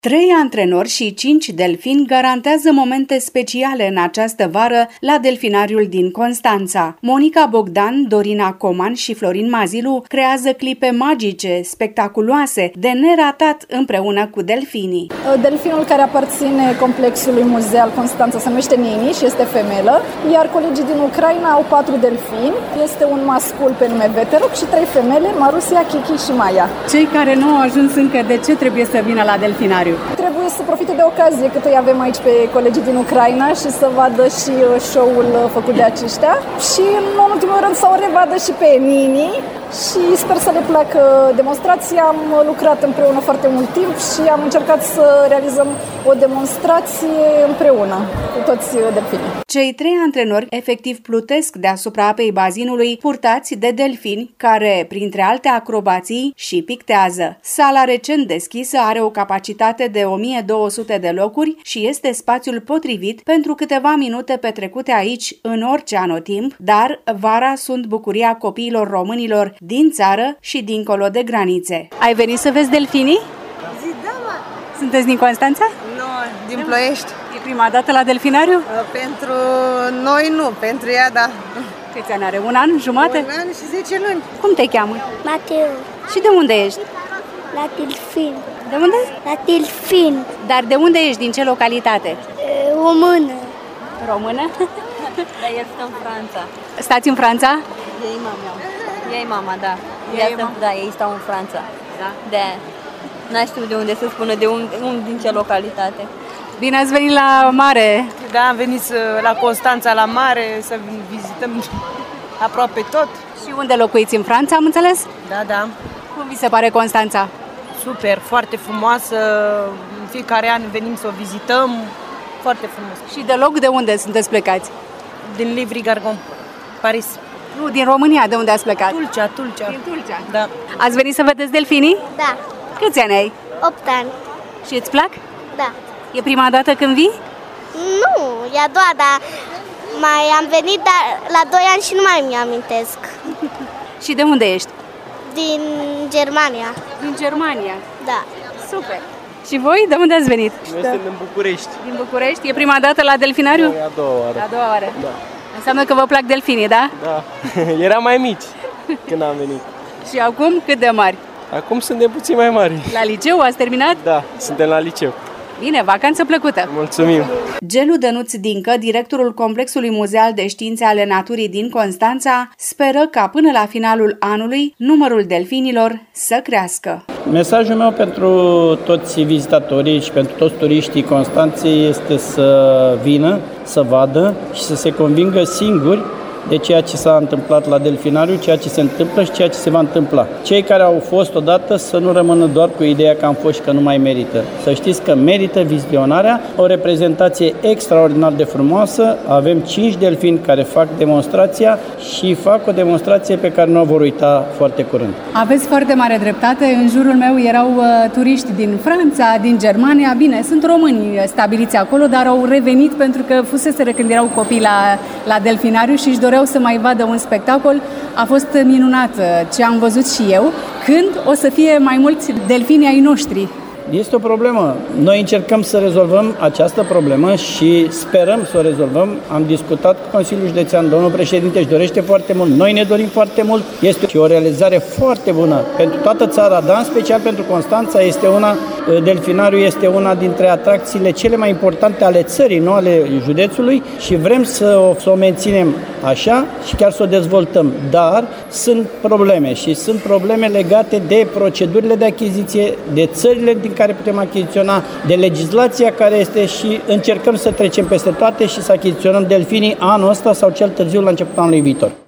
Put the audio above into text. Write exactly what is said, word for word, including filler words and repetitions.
Trei antrenori și cinci delfini garantează momente speciale în această vară la delfinariul din Constanța. Monica Bogdan, Dorina Coman și Florin Mazilu creează clipe magice, spectaculoase, de neratat împreună cu delfinii. Delfinul care aparține complexului muzeal Constanța se numește Nini și este femelă, iar colegii din Ucraina au patru delfini. Este un mascul pe nume Veteroc și trei femele, Marusia, Kiki și Maia. Cei care nu au ajuns încă, de ce trebuie să vină la delfinariu? Trebuie să profite de ocazie cât îi avem aici pe colegii din Ucraina și să vadă și show-ul făcut de aceștia și în ultimul rând să o revadă și pe Nini și sper să le placă demonstrația. Am lucrat împreună foarte mult timp și am încercat să realizăm o demonstrație împreună cu toți delfinii. Cei trei antrenori efectiv plutesc deasupra apei bazinului, purtați de delfini care, printre alte acrobații, și pictează. Sala recent deschisă are o capacitate de o mie două sute de locuri și este spațiul potrivit pentru câteva minute petrecute aici în orice anotimp, dar vara sunt bucuria copiilor românilor din țară și dincolo de granițe. Ai venit să vezi delfinii? Zi, da, mă. Sunteți din Constanța? Nu, din Ploiești. E prima dată la delfinariu? Pentru noi nu, pentru ea da. Câți ani are? Un an? Jumate? Un an și zece luni. Cum te cheamă? Mateo. Și de unde ești? La delfin. De unde? La delfin. Dar de unde ești? Din ce localitate? Română. Română? Dar el stă în Franța. Stați în Franța? Ei mama. Ei mama, da. Ei Ei mama. Da, ei stau în Franța. Da. De n-aș știu de unde să spună, de un, un din ce localitate. Bine ați venit la mare! Da, am venit la Constanța la mare să vizităm aproape tot. Și unde locuiți? În Franța, am înțeles? Da, da. Cum vi se pare Constanța? Super, foarte frumoasă. În fiecare an venim să o vizităm. Foarte frumos. Și deloc de unde sunteți plecați? Din Livry-Gargan, Paris. Nu, din România, de unde ați plecat? Tulcea, Tulcea. Din Tulcea. Da. Ați venit să vedeți delfinii? Da. Câți ani ai? opt ani. Și îți plac? Da. E prima dată când vii? Nu, e a doua, dar mai am venit dar la doi ani și nu mai mi-amintesc. Și de unde ești? Din Germania. Din Germania. Da. Super. Și voi, de unde ați venit? Noi suntem din București. Din București? E prima dată la delfinariu? E a doua oară. A doua oară. Da. Înseamnă că vă plac delfinii, da? Da. Eram mai mici când am venit. Și acum cât de mari? Acum suntem puțin mai mari. La liceu ați terminat? Da, suntem la liceu. Bine, vacanță plăcută! Mulțumim! Gelu Dănuț Dincă, directorul Complexului Muzeal de Științe ale Naturii din Constanța, speră ca până la finalul anului numărul delfinilor să crească. Mesajul meu pentru toți vizitatorii și pentru toți turiștii Constanței este să vină, să vadă și să se convingă singuri de ceea ce s-a întâmplat la delfinariu, ceea ce se întâmplă și ceea ce se va întâmpla. Cei care au fost odată să nu rămână doar cu ideea că am fost și că nu mai merită. Să știți că merită vizionarea, o reprezentație extraordinar de frumoasă. Avem cinci delfini care fac demonstrația și fac o demonstrație pe care nu o vor uita foarte curând. Aveți foarte mare dreptate. În jurul meu erau uh, turiști din Franța, din Germania. Bine, sunt români stabiliți acolo, dar au revenit pentru că fuseseră când erau copii la, la delfinariu și își doreau să mai vadă un spectacol. A fost minunat ce am văzut și eu. Când o să fie mai mulți delfini ai noștri? Este o problemă. Noi încercăm să rezolvăm această problemă și sperăm să o rezolvăm. Am discutat cu Consiliul Județean, domnul președinte își dorește foarte mult, noi ne dorim foarte mult. Este o realizare foarte bună pentru toată țara, dar în special pentru Constanța. Este una, delfinariul este una dintre atracțiile cele mai importante ale țării, nu ale județului și vrem să o, să o menținem așa și chiar să o dezvoltăm. Dar sunt probleme și sunt probleme legate de procedurile de achiziție, de țările din care putem achiziționa, de legislația care este și încercăm să trecem peste toate și să achiziționăm delfinii anul ăsta sau cel târziu la începutul anului viitor.